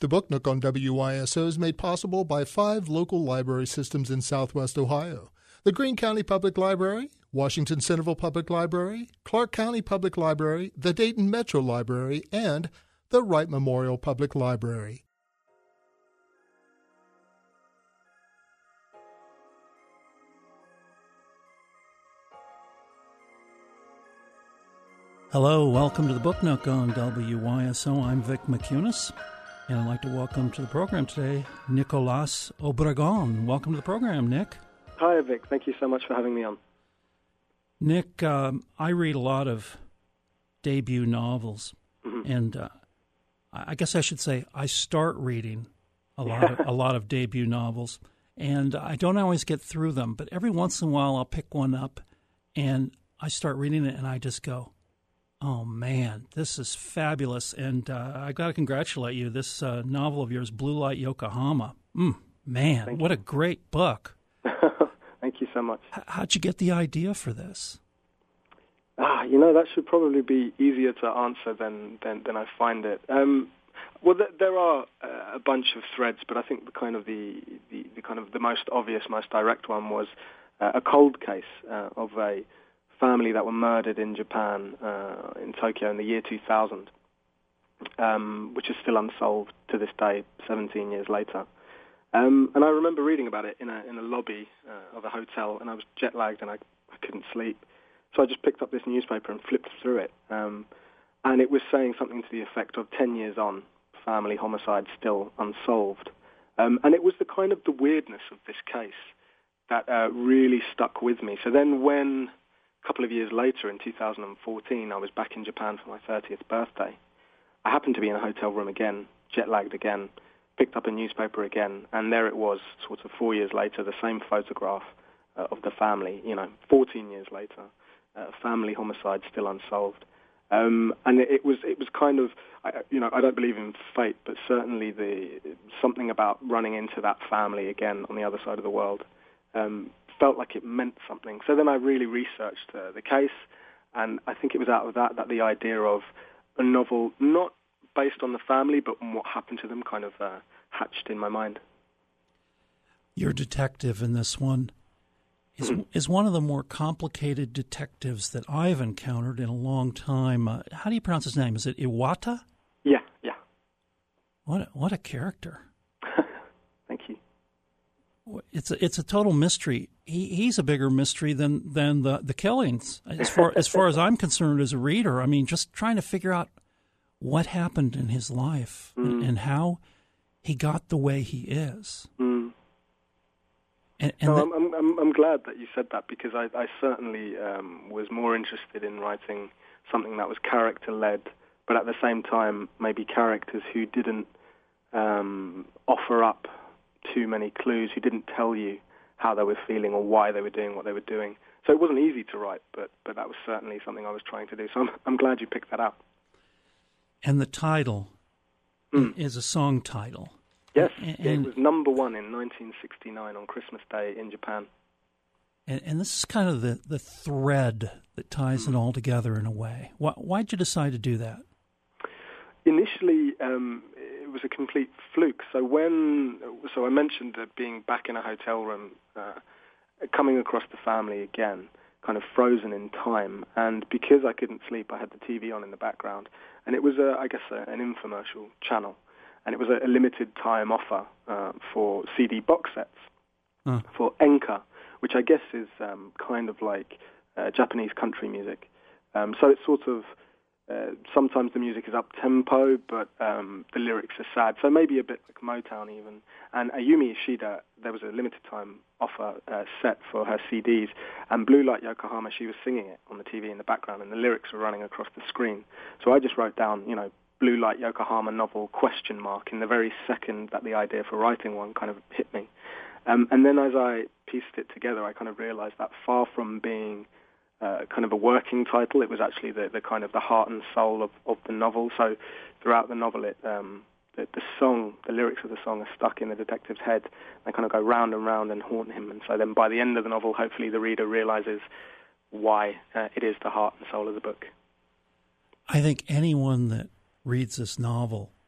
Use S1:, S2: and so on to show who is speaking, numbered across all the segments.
S1: The Book Nook on WYSO is made possible by 5 local library systems in Southwest Ohio. The Greene County Public Library, Washington Centerville Public Library, Clark County Public Library, the Dayton Metro Library, and the Wright Memorial Public Library.
S2: Hello, welcome to the Book Nook on WYSO. I'm Vic McCunis, and I'd like to welcome to the program today Nicolas Obregon. Welcome to the program, Nick.
S3: Hi, Vic. Thank you so much for having me on.
S2: Nick, I read a lot of debut novels, and I guess I should say I start reading a lot of debut novels, and I don't always get through them, but every once in a while I'll pick one up, and I start reading it, and I just go, oh, man, this is fabulous. And I got to congratulate you. This novel of yours, Blue Light Yokohama, man, what a great book.
S3: Thank you so much.
S2: How'd you get the idea for this?
S3: That should probably be easier to answer than I find it. Well, there are a bunch of threads, but I think the most obvious, most direct one was a cold case of a family that were murdered in Japan, in Tokyo, in the year 2000, which is still unsolved to this day, 17 years later. And I remember reading about it in a lobby of a hotel, and I was jet-lagged and I couldn't sleep. So I just picked up this newspaper and flipped through it. And it was saying something to the effect of 10 years on, family homicide still unsolved. And it was the weirdness of this case that really stuck with me. So then when, a couple of years later, in 2014, I was back in Japan for my 30th birthday, I happened to be in a hotel room again, jet-lagged again, picked up a newspaper again, and there it was, sort of 4 years later, the same photograph of the family, 14 years later, family homicide still unsolved. And it was kind of, I don't believe in fate, but certainly something about running into that family again on the other side of the world felt like it meant something. So then I really researched the case, and I think it was out of that the idea of a novel, not based on the family, but on what happened to them, kind of hatched in my mind.
S2: Your detective in this one is one of the more complicated detectives that I've encountered in a long time. How do you pronounce his name? Is it Iwata?
S3: Yeah.
S2: What a character.
S3: Thank you.
S2: It's a total mystery. He's a bigger mystery than the killings, as far as I'm concerned as a reader. I mean, just trying to figure out what happened in his life and how he got the way he is.
S3: I'm glad that you said that, because I certainly was more interested in writing something that was character-led, but at the same time maybe characters who didn't offer up too many clues, who didn't tell you how they were feeling or why they were doing what they were doing. So it wasn't easy to write, but that was certainly something I was trying to do. So I'm glad you picked that up.
S2: And the title is a song title.
S3: Yes, it was number one in 1969 on Christmas Day in Japan.
S2: And this is kind of the thread that ties it all together in a way. Why'd you decide to do that?
S3: Initially, it was a complete fluke. So I mentioned that being back in a hotel room, coming across the family again, kind of frozen in time. And because I couldn't sleep, I had the TV on in the background. And it was, an infomercial channel. And it was a limited time offer for CD box sets for enka, which I guess is kind of like Japanese country music. So it's sort of, sometimes the music is up-tempo, but the lyrics are sad. So maybe a bit like Motown even. And Ayumi Ishida, there was a limited time offer set for her CDs, and Blue Light Yokohama, she was singing it on the TV in the background, and the lyrics were running across the screen. So I just wrote down, Blue Light Yokohama novel, ? In the very second that the idea for writing one kind of hit me. And then as I pieced it together, I kind of realized that far from being kind of a working title, it was actually the kind of the heart and soul of the novel. So throughout the novel, the lyrics of the song are stuck in the detective's head. They kind of go round and round and haunt him. And so then by the end of the novel, hopefully the reader realizes why it is the heart and soul of the book.
S2: I think anyone that reads this novel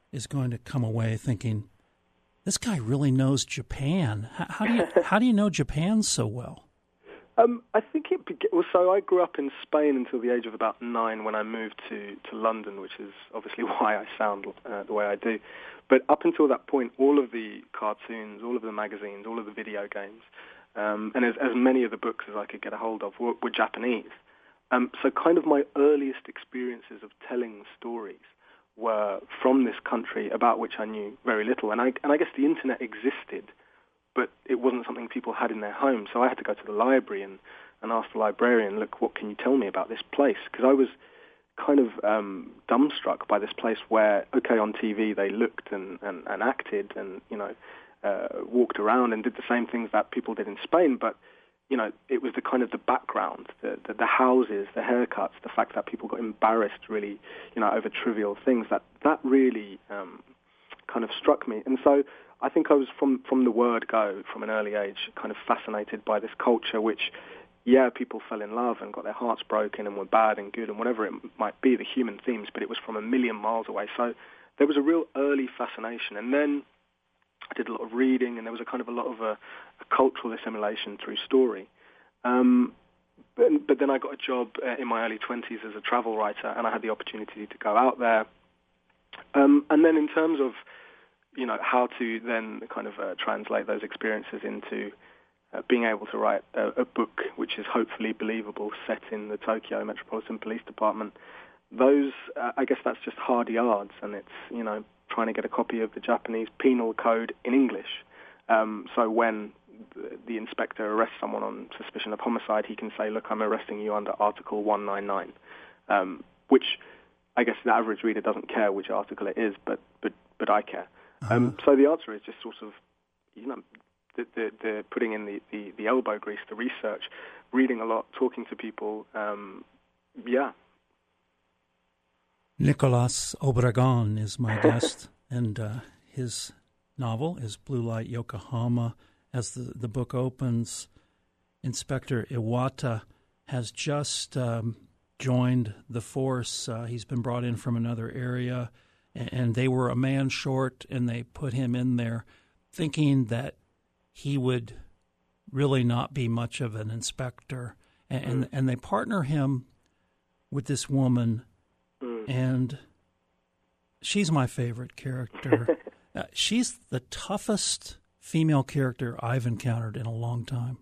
S2: is going to come away thinking, this guy really knows Japan. How do you know Japan so well?
S3: I think so I grew up in Spain until the age of about 9 when I moved to London, which is obviously why I sound the way I do. But up until that point, all of the cartoons, all of the magazines, all of the video games, and as many of the books as I could get a hold of were Japanese. So kind of my earliest experiences of telling stories were from this country about which I knew very little. And I guess the internet existed, but it wasn't something people had in their homes. So I had to go to the library and ask the librarian, look, what can you tell me about this place? Because I was kind of dumbstruck by this place where, okay, on TV they looked and acted and, walked around and did the same things that people did in Spain, but it was the kind of the background, the houses, the haircuts, the fact that people got embarrassed really, over trivial things. That really kind of struck me. And so I think I was from the word go, from an early age, kind of fascinated by this culture, which, people fell in love and got their hearts broken and were bad and good and whatever it might be, the human themes, but it was from a million miles away. So there was a real early fascination. And then I did a lot of reading, and there was a lot of a cultural assimilation through story. But then I got a job in my early 20s as a travel writer, and I had the opportunity to go out there. And then in terms of, how to then kind of translate those experiences into being able to write a book which is hopefully believable, set in the Tokyo Metropolitan Police Department, those, I guess that's just hard yards, and it's, trying to get a copy of the Japanese penal code in English. So when the inspector arrests someone on suspicion of homicide, he can say, look, I'm arresting you under Article 199, which I guess the average reader doesn't care which article it is, but I care. So the answer is just sort of, the putting in the elbow grease, the research, reading a lot, talking to people,
S2: Nicolas Obregon is my guest, and his novel is Blue Light Yokohama. As the book opens, Inspector Iwata has just joined the force. He's been brought in from another area, and they were a man short, and they put him in there thinking that he would really not be much of an inspector. And they partner him with this woman, and she's my favorite character. She's the toughest female character I've encountered in a long time.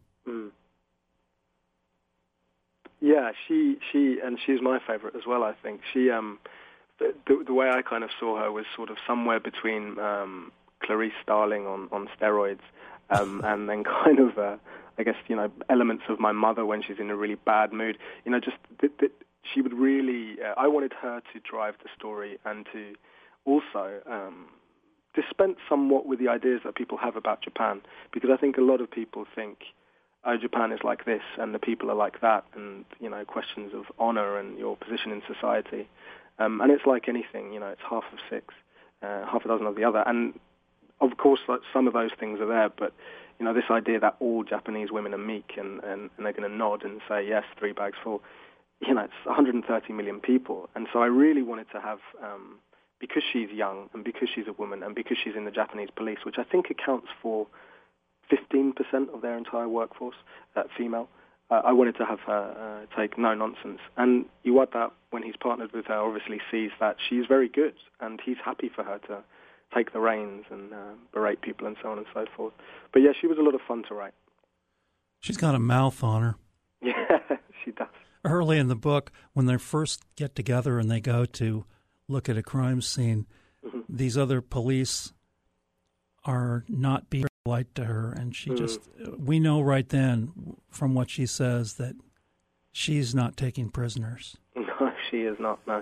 S3: Yeah, she's my favorite as well, I think. She, the way I kind of saw her was sort of somewhere between Clarice Starling on steroids, and then kind of, I guess, elements of my mother when she's in a really bad mood. Just that she would really, I wanted her to drive the story and to also dispense somewhat with the ideas that people have about Japan, because I think a lot of people think, oh, Japan is like this and the people are like that, and, questions of honor and your position in society. And it's like anything, it's half of six, half a dozen of the other. And, of course, some of those things are there, but, this idea that all Japanese women are meek and they're going to nod and say, yes, 3 bags full, it's 130 million people. And so I really wanted to have, because she's young and because she's a woman and because she's in the Japanese police, which I think accounts for 15% of their entire workforce, female, I wanted to have her take no nonsense. And Iwata, when he's partnered with her, obviously sees that she's very good, and he's happy for her to take the reins and berate people and so on and so forth. But yeah, she was a lot of fun to write.
S2: She's got a mouth on her.
S3: Yeah, she does.
S2: Early in the book, when they first get together and they go to look at a crime scene, these other police are not being polite to her, and she we know right then from what she says that she's not taking prisoners.
S3: No, she is not, no.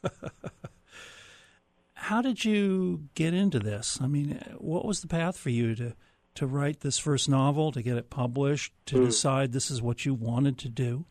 S2: How did you get into this? I mean, what was the path for you to write this first novel, to get it published, to decide this is what you wanted to do?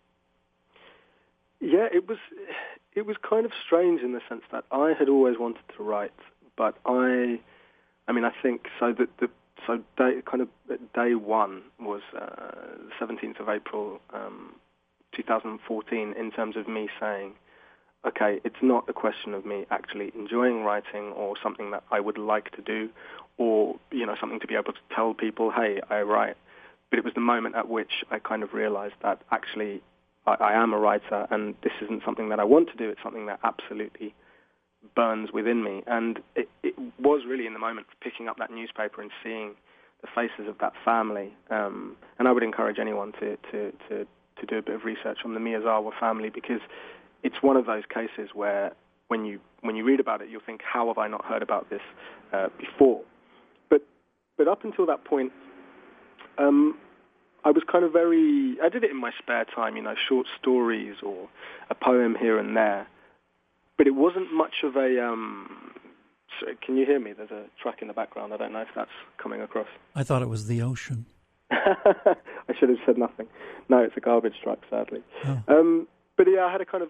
S2: Yeah, it was kind of strange in the sense that I had always wanted to write, but I think so that day one was the 17th of April, 2014, in terms of me saying,
S3: okay, it's not a question of me actually enjoying writing or something that I would like to do, or, you know, something to be able to tell people, hey, I write. But it was the moment at which I kind of realized that actually I am a writer, and this isn't something that I want to do. It's something that absolutely burns within me. And it was really in the moment of picking up that newspaper and seeing the faces of that family. And I would encourage anyone to do a bit of research on the Miyazawa family, because it's one of those cases where when you read about it, you'll think, how have I not heard about this before? But up until that point, I was kind of I did it in my spare time, you know, short stories or a poem here and there. But it wasn't much of a... sorry, can you hear me? There's a truck in the background. I don't know if that's coming across.
S2: I thought it was the ocean.
S3: I should have said nothing. No, it's a garbage truck, sadly.
S2: Oh.
S3: But yeah, I had a kind of...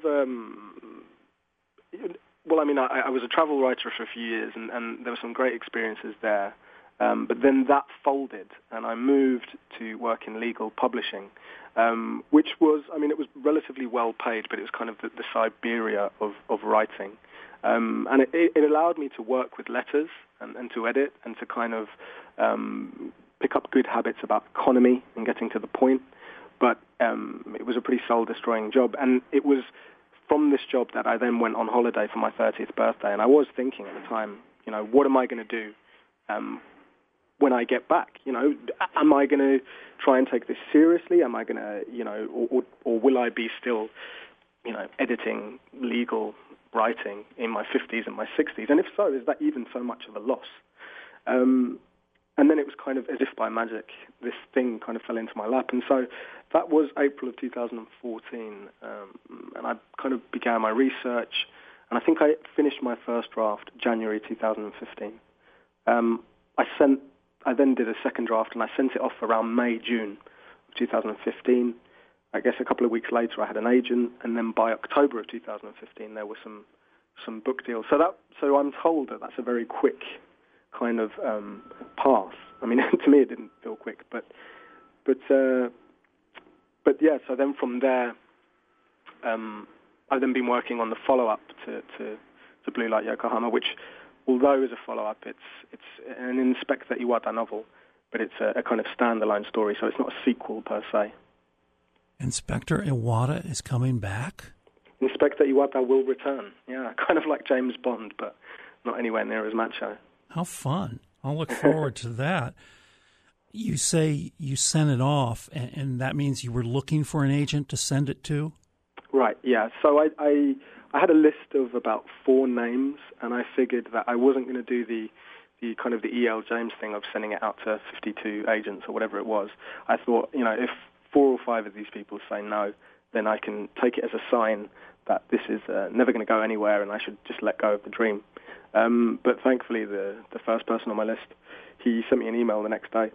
S3: well, I mean, I was a travel writer for a few years, and there were some great experiences there. But then that folded, and I moved to work in legal publishing, which was, I mean, it was relatively well paid, but it was kind of the Siberia of writing. And it allowed me to work with letters and to edit and to kind of pick up good habits about economy and getting to the point. But it was a pretty soul-destroying job. And it was from this job that I then went on holiday for my 30th birthday. And I was thinking at the time, you know, what am I going to do when I get back? You know, am I going to try and take this seriously? Am I going to, you know, or will I be still, you know, editing legal writing in my 50s and my 60s? And if so, is that even so much of a loss? And then it was kind of as if by magic, this thing kind of fell into my lap. And so that was April of 2014. And I kind of began my research. And I think I finished my first draft January 2015. I then did a second draft, and I sent it off around May, June of 2015. I guess a couple of weeks later, I had an agent, and then by October of 2015, there were some book deals. So I'm told that that's a very quick kind of path. I mean, to me, it didn't feel quick, but yeah. So then from there, I've then been working on the follow-up to Blue Light Yokohama, which, although is a follow-up, it's an Inspector Iwata novel, but it's a kind of standalone story, so it's not a sequel per se.
S2: Inspector Iwata is coming back?
S3: Inspector Iwata will return, yeah, kind of like James Bond, but not anywhere near as macho.
S2: How fun. I'll look forward to that. You say you sent it off, and that means you were looking for an agent to send it to?
S3: Right, yeah. So I had a list of about 4 names, and I figured that I wasn't going to do the kind of the E.L. James thing of sending it out to 52 agents or whatever it was. I thought, you know, if 4 or 5 of these people say no, then I can take it as a sign that this is never going to go anywhere, and I should just let go of the dream. But thankfully, the first person on my list, he sent me an email the next day.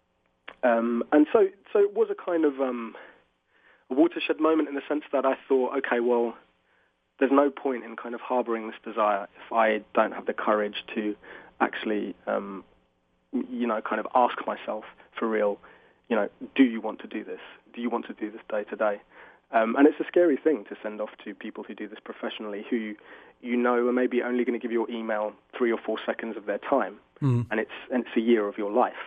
S3: And so it was a kind of a watershed moment in the sense that I thought, okay, well, there's no point in kind of harboring this desire if I don't have the courage to actually, you know, kind of ask myself for real, you know, do you want to do this? Do you want to do this day to day? And it's a scary thing to send off to people who do this professionally, who you know are maybe only going to give your email 3 or 4 seconds of their time, and it's a year of your life,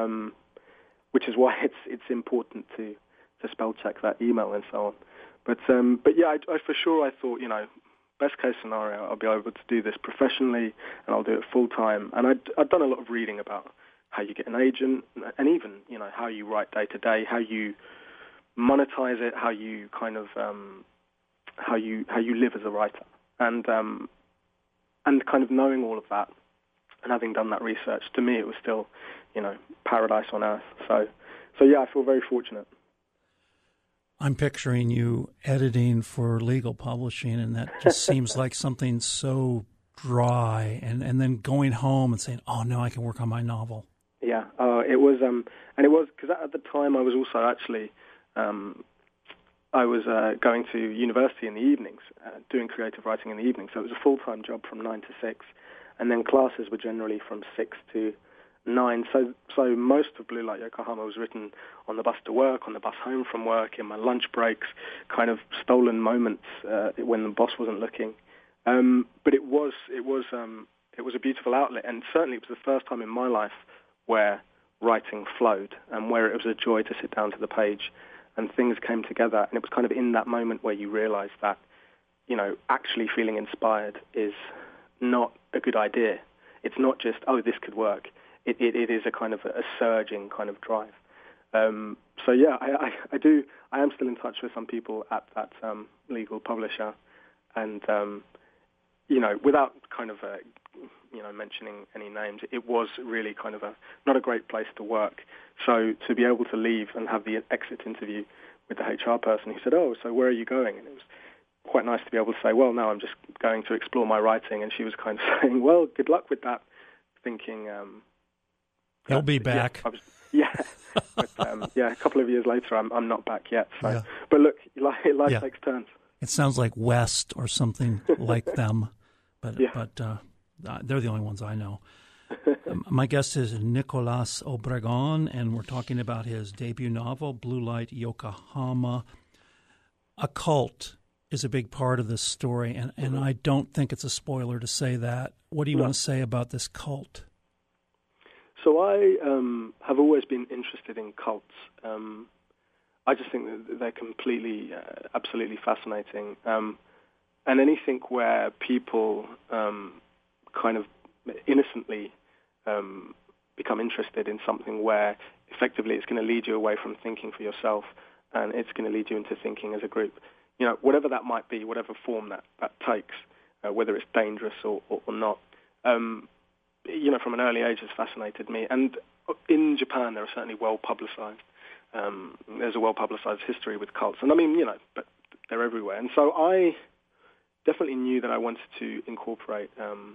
S3: which is why it's important to spell check that email and so on. But yeah, I for sure I thought, you know, best case scenario, I'll be able to do this professionally and I'll do it full time. And I'd done a lot of reading about how you get an agent, and even, you know, how you write day to day, how you monetize it, how you kind of how you live as a writer, and kind of knowing all of that and having done that research, to me it was still, you know, paradise on earth. So yeah, I feel very fortunate.
S2: I'm picturing you editing for legal publishing, and that just seems like something so dry, and then going home and saying, oh no, I can work on my novel.
S3: Yeah, it was, and it was, because at the time I was also actually I was going to university in the evenings, doing creative writing in the evenings. So it was a full-time job from 9 to 6, and then classes were generally from 6 to 9. So most of Blue Light Yokohama was written on the bus to work, on the bus home from work, in my lunch breaks, kind of stolen moments when the boss wasn't looking. But it was a beautiful outlet, and certainly it was the first time in my life where writing flowed and where it was a joy to sit down to the page and things came together. And it was kind of in that moment where you realize that, actually feeling inspired is not a good idea. It's not just, oh, this could work. It is a kind of a surging kind of drive. So yeah, I am still in touch with some people at that legal publisher, and without kind of mentioning any names, it was really kind of not a great place to work. So to be able to leave and have the exit interview with the HR person who said, "Oh, so where are you going?" and it was quite nice to be able to say, "Well, no, I'm just going to explore my writing," and she was kind of saying, "Well, good luck with that," thinking.
S2: He'll be back.
S3: But, a couple of years later, I'm not back yet. So. Yeah. But look, life takes turns.
S2: It sounds like West or something like them, but they're the only ones I know. My guest is Nicolas Obregon, and we're talking about his debut novel, Blue Light Yokohama. A cult is a big part of this story, and I don't think it's a spoiler to say that. What do you want to say about this cult?
S3: So I have always been interested in cults. I just think that they're completely, absolutely fascinating. And anything where people kind of innocently become interested in something where effectively it's going to lead you away from thinking for yourself and it's going to lead you into thinking as a group. Whatever that might be, whatever form that takes, whether it's dangerous or not. From an early age has fascinated me. And in Japan, there are certainly well-publicized. There's a well-publicized history with cults. And I mean, but they're everywhere. And so I definitely knew that I wanted to incorporate,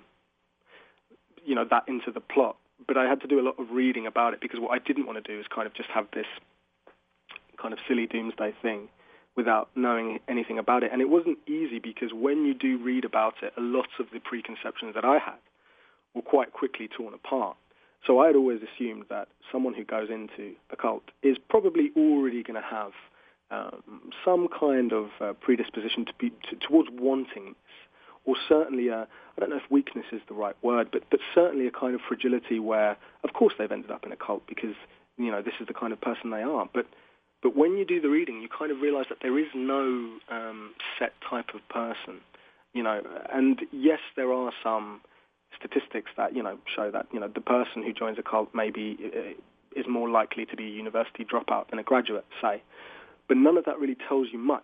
S3: that into the plot. But I had to do a lot of reading about it because what I didn't want to do is kind of just have this kind of silly doomsday thing without knowing anything about it. And it wasn't easy because when you do read about it, a lot of the preconceptions that I had were quite quickly torn apart. So I had always assumed that someone who goes into a cult is probably already going to have some kind of predisposition towards wanting this, or certainly I don't know if weakness is the right word, but certainly a kind of fragility where, of course, they've ended up in a cult because this is the kind of person they are. But when you do the reading, you kind of realize that there is no set type of person, and yes, there are some statistics that show that the person who joins a cult maybe is more likely to be a university dropout than a graduate, say, but none of that really tells you much.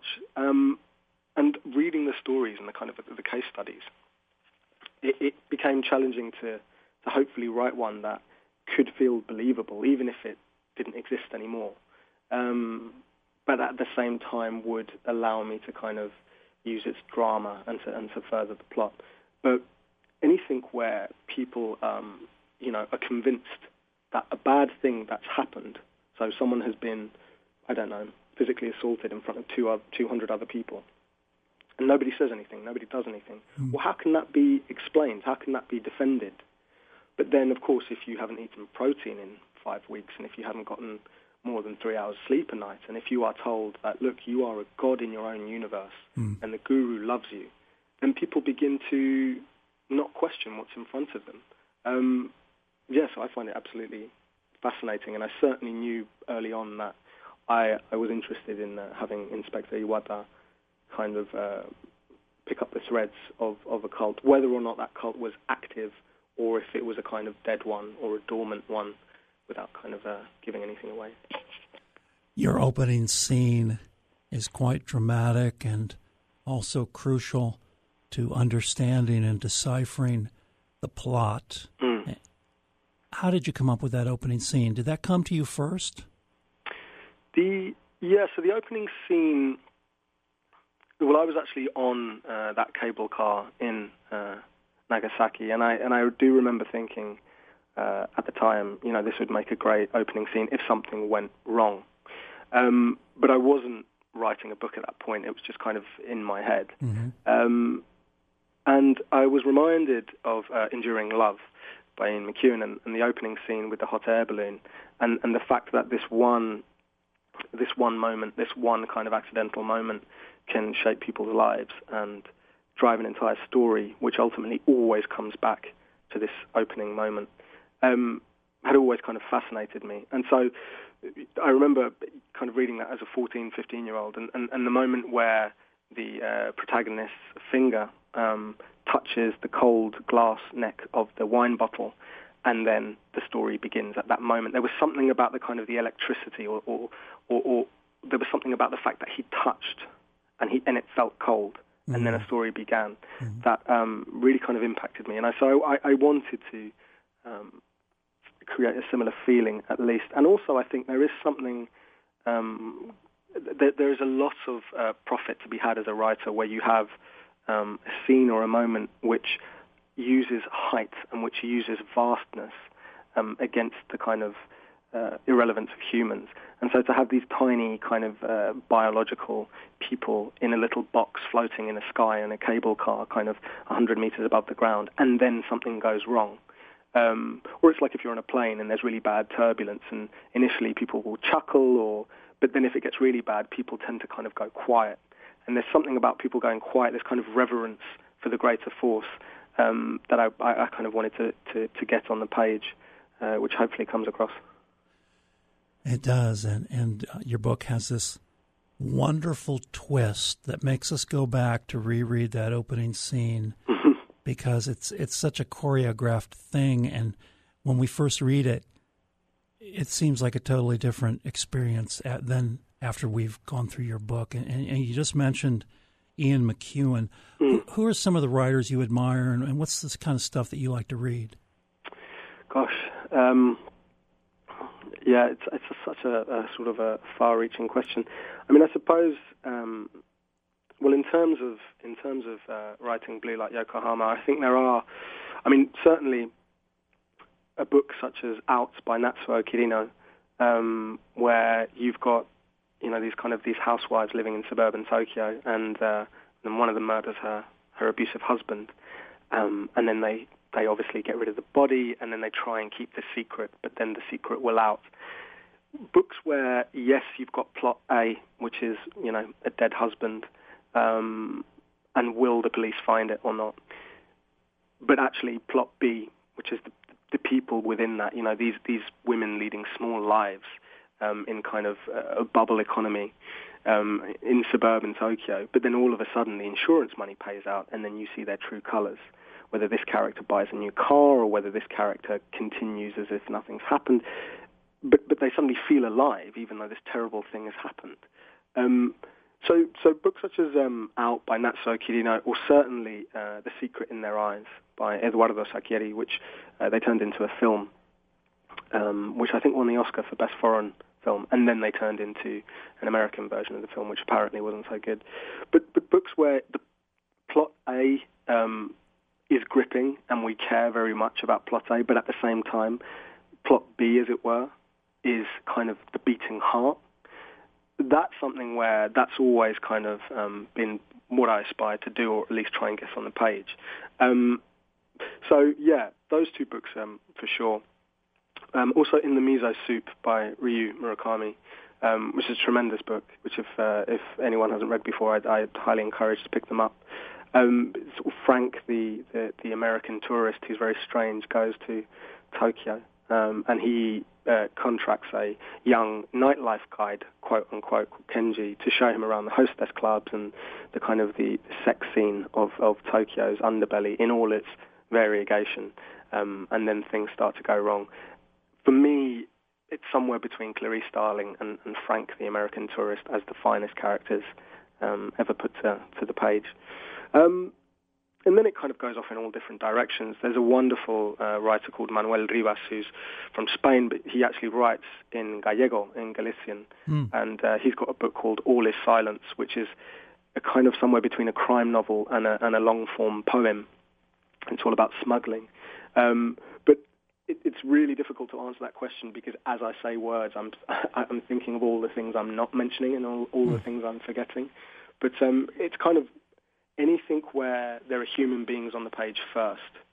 S3: And reading the stories and the kind of the case studies, it became challenging to hopefully write one that could feel believable, even if it didn't exist anymore. But at the same time would allow me to kind of use its drama and to further the plot. But anything where people, are convinced that a bad thing that's happened, so someone has been, physically assaulted in front of 200 other people, and nobody says anything, nobody does anything. Well, how can that be explained? How can that be defended? But then, of course, if you haven't eaten protein in 5 weeks, and if you haven't gotten more than 3 hours sleep a night, and if you are told that, look, you are a god in your own universe, and the guru loves you, then people begin to not question what's in front of them. So I find it absolutely fascinating, and I certainly knew early on that I was interested in having Inspector Iwata kind of pick up the threads of a cult, whether or not that cult was active or if it was a kind of dead one or a dormant one, without kind of giving anything away.
S2: Your opening scene is quite dramatic and also crucial to understanding and deciphering the plot. How did you come up with that opening scene? Did that come to you first?
S3: So the opening scene, well, I was actually on that cable car in Nagasaki, and I do remember thinking at the time, this would make a great opening scene if something went wrong. But I wasn't writing a book at that point. It was just kind of in my head. And I was reminded of Enduring Love, by Ian McEwan, and the opening scene with the hot air balloon, and the fact that this one moment, this one kind of accidental moment, can shape people's lives and drive an entire story, which ultimately always comes back to this opening moment, had always kind of fascinated me. And so I remember kind of reading that as a 14, 15-year-old, and the moment where the protagonist's finger touches the cold glass neck of the wine bottle, and then the story begins at that moment. There was something about the kind of the electricity, or there was something about the fact that he touched, and it felt cold, and then a story began that really kind of impacted me. And so I wanted to create a similar feeling, at least. And also, I think there is something. There is a lot of profit to be had as a writer, where you have a scene or a moment which uses height and which uses vastness against the kind of irrelevance of humans. And so to have these tiny kind of biological people in a little box floating in the sky in a cable car kind of 100 meters above the ground, and then something goes wrong. Or it's like if you're on a plane and there's really bad turbulence, and initially people will chuckle, but then if it gets really bad, people tend to kind of go quiet. And there's something about people going quiet, this kind of reverence for the greater force that I kind of wanted to get on the page, which hopefully comes across.
S2: It does, and your book has this wonderful twist that makes us go back to reread that opening scene because it's such a choreographed thing, and when we first read it, it seems like a totally different experience than after we've gone through your book. And you just mentioned Ian McEwan. Who are some of the writers you admire, and what's this kind of stuff that you like to read?
S3: Gosh, yeah, it's such a sort of a far-reaching question. I mean, I suppose, well, in terms of writing Blue Like Yokohama, I think there are, I mean, certainly a book such as Out by Natsuo Kirino, where you've got, these housewives living in suburban Tokyo, and then one of them murders her abusive husband, and then they obviously get rid of the body, and then they try and keep the secret, but then the secret will out. Books where, yes, you've got plot A, which is, a dead husband, and will the police find it or not? But actually plot B, which is the people within that, these women leading small lives in kind of a bubble economy in suburban Tokyo. But then all of a sudden the insurance money pays out, and then you see their true colors. Whether this character buys a new car or whether this character continues as if nothing's happened. But they suddenly feel alive, even though this terrible thing has happened. So books such as Out by Natsuo Kirino, or certainly The Secret in Their Eyes by Edoardo Sacchieri, which they turned into a film, which I think won the Oscar for Best Foreign Film, and then they turned into an American version of the film, which apparently wasn't so good. But books where the plot A is gripping, and we care very much about plot A, but at the same time, plot B, as it were, is kind of the beating heart. That's something where that's always kind of been what I aspire to do, or at least try and get on the page. So, yeah, those two books for sure. Also, In the Miso Soup by Ryu Murakami, which is a tremendous book, which if anyone hasn't read before, I'd highly encourage to pick them up. Frank, the American tourist who's very strange, goes to Tokyo, and he contracts a young nightlife guide, quote unquote, Kenji, to show him around the hostess clubs and the kind of the sex scene of Tokyo's underbelly in all its variegation, and then things start to go wrong. For me, it's somewhere between Clarice Starling and Frank, the American tourist, as the finest characters ever put to the page. And then it kind of goes off in all different directions. There's a wonderful writer called Manuel Rivas, who's from Spain, but he actually writes in Gallego, in Galician. And he's got a book called All is Silence, which is a kind of somewhere between a crime novel and a long-form poem. It's all about smuggling. But it's really difficult to answer that question because as I say words, I'm thinking of all the things I'm not mentioning and all the things I'm forgetting. But it's kind of anything where there are human beings on the page first,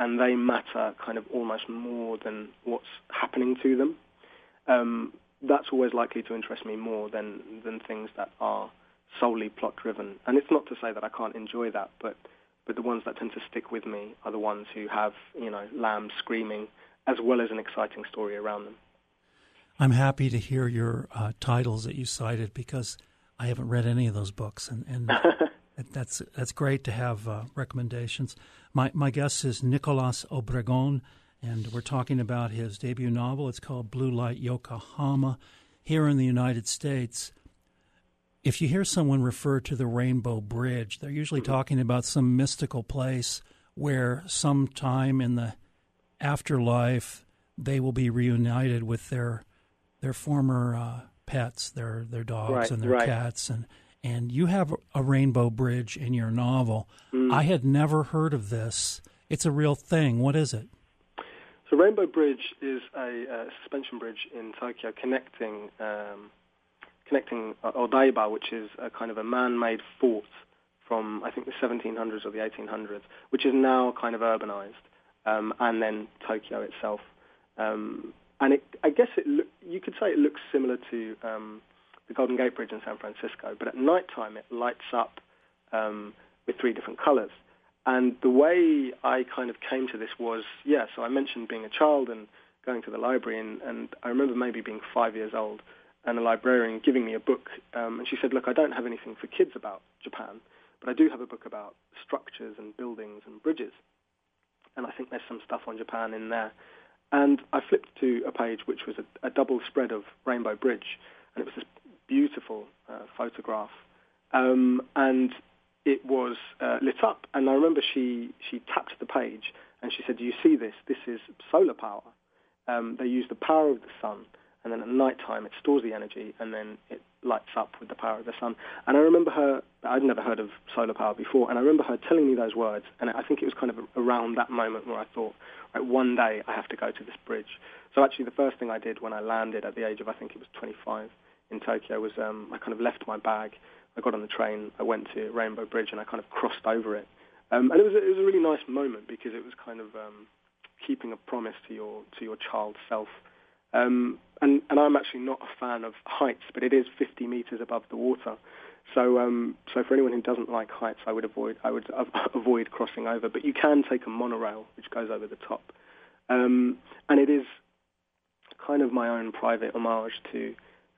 S3: and they matter kind of almost more than what's happening to them. That's always likely to interest me more than things that are solely plot-driven. And it's not to say that I can't enjoy that, but the ones that tend to stick with me are the ones who have, lambs screaming as well as an exciting story around them.
S2: I'm happy to hear your titles that you cited, because I haven't read any of those books, and that's great to have recommendations. My guest is Nicolas Obregon, and we're talking about his debut novel. It's called Blue Light Yokohama. Here in the United States, if you hear someone refer to the Rainbow Bridge, they're usually talking about some mystical place where sometime in the afterlife they will be reunited with their former pets, their dogs and their cats, and you have a Rainbow Bridge in your novel. I had never heard of this. It's a real thing. What is it?
S3: So Rainbow Bridge is a suspension bridge in Tokyo connecting Odaiba, which is a kind of a man-made fort from, I think, the 1700s or the 1800s, which is now kind of urbanized, and then Tokyo itself. And I guess you could say it looks similar to the Golden Gate Bridge in San Francisco, but at nighttime it lights up with three different colors. And the way I kind of came to this was, so I mentioned being a child and going to the library, and I remember maybe being 5 years old, and a librarian giving me a book, and she said, look, I don't have anything for kids about Japan, but I do have a book about structures and buildings and bridges, and I think there's some stuff on Japan in there. And I flipped to a page which was a double spread of Rainbow Bridge, and it was this beautiful photograph, and it was lit up. And I remember she tapped the page, and she said, do you see this? This is solar power. They use the power of the sun, and then at night time it stores the energy, and then it lights up with the power of the sun. And I remember I'd never heard of solar power before, and I remember her telling me those words, and I think it was kind of around that moment where I thought, right, one day I have to go to this bridge. So actually the first thing I did when I landed at the age of, I think it was 25 in Tokyo, was I kind of left my bag, I got on the train, I went to Rainbow Bridge, and I kind of crossed over it. And it was a really nice moment, because it was kind of keeping a promise to your child self. And I'm actually not a fan of heights, but it is 50 meters above the water. So for anyone who doesn't like heights, I would avoid crossing over. But you can take a monorail which goes over the top, and it is kind of my own private homage to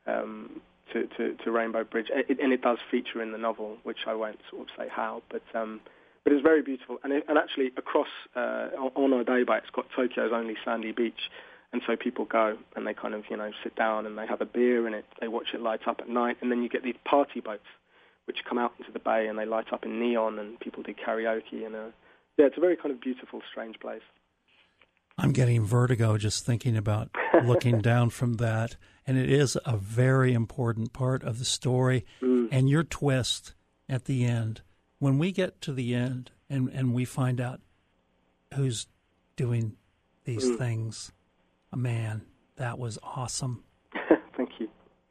S3: Rainbow Bridge, and it does feature in the novel, which I won't sort of say how, but it's very beautiful. And actually across on Odaiba, it's got Tokyo's only sandy beach. And so people go and they kind of, sit down and they have a beer and they watch it light up at night. And then you get these party boats which come out into the bay and they light up in neon and people do karaoke. And it's a very kind of beautiful, strange place.
S2: I'm getting vertigo just thinking about looking down from that. And it is a very important part of the story. And your twist at the end, when we get to the end and we find out who's doing these things, man, that was awesome.
S3: Thank you.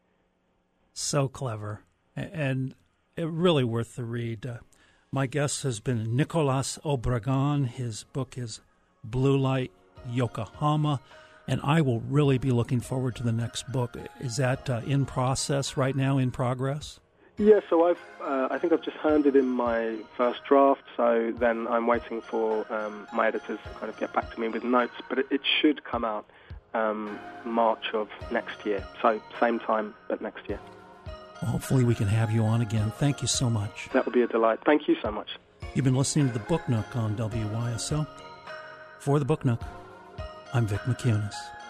S2: So clever, and really worth the read. My guest has been Nicolas Obregon. His book is Blue Light Yokohama, and I will really be looking forward to the next book. Is that in process right now, in progress?
S3: Yeah, so I think I've just handed in my first draft, so then I'm waiting for my editors to kind of get back to me with notes, but it should come out March of next year. So same time, but next year.
S2: Well, hopefully we can have you on again. Thank you so much.
S3: That would be a delight. Thank you so much.
S2: You've been listening to The Book Nook on WYSO. For The Book Nook, I'm Vic McCunis.